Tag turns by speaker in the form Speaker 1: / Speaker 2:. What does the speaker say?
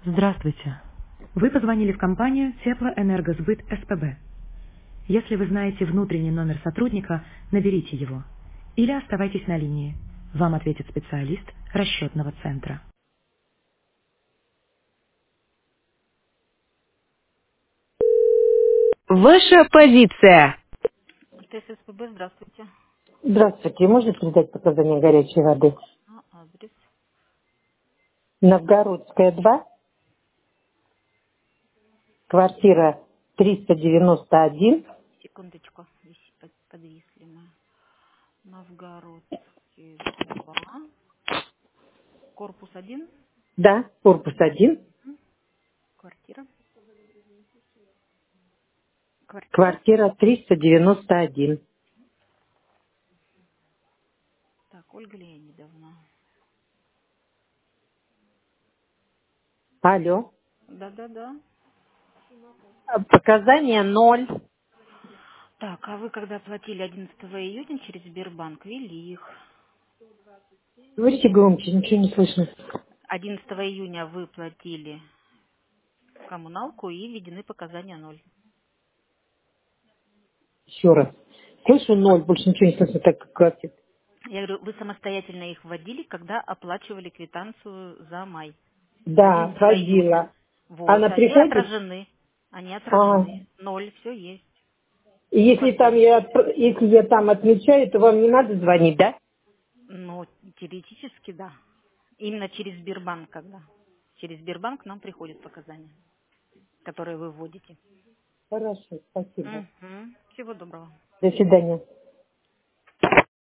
Speaker 1: Здравствуйте. Вы позвонили в компанию Теплоэнергосбыт СПБ. Если вы знаете внутренний номер сотрудника, наберите его. Или оставайтесь на линии. Вам ответит специалист расчетного центра. Ваша позиция.
Speaker 2: ТССПБ, здравствуйте.
Speaker 3: Здравствуйте. Можно передать показания горячей воды?
Speaker 2: Адрес.
Speaker 3: Новгородская, 2, квартира 391.
Speaker 2: Секундочку, подвисли мы. Новгородский 2, корпус 1,
Speaker 3: Да, корпус 1,
Speaker 2: квартира. Квартира.
Speaker 3: квартира 391.
Speaker 2: Так, Ольга Леонидовна.
Speaker 3: Алло.
Speaker 2: Да-да-да.
Speaker 3: Показания 0.
Speaker 2: Так, а вы когда платили 11 июня через Сбербанк, ввели их.
Speaker 3: Говорите громче, ничего не слышно.
Speaker 2: 11 июня вы платили коммуналку и введены показания 0.
Speaker 3: Еще раз. Слышу 0, больше ничего не слышно, так как классит.
Speaker 2: Я говорю, вы самостоятельно их вводили, когда оплачивали квитанцию за май.
Speaker 3: Да,
Speaker 2: 11 июня.
Speaker 3: вводила.
Speaker 2: Вот,
Speaker 3: Она
Speaker 2: они
Speaker 3: приходит?
Speaker 2: отражены. Они
Speaker 3: А,
Speaker 2: отражены. 0, все есть.
Speaker 3: и если там
Speaker 2: Подтверждено.
Speaker 3: если я там отмечаю, то вам не надо звонить, да?
Speaker 2: Ну, теоретически, да. Именно через Сбербанк, когда. Через Сбербанк нам приходят показания, которые вы вводите.
Speaker 3: Хорошо, спасибо.
Speaker 2: Угу. Всего доброго.
Speaker 3: До свидания.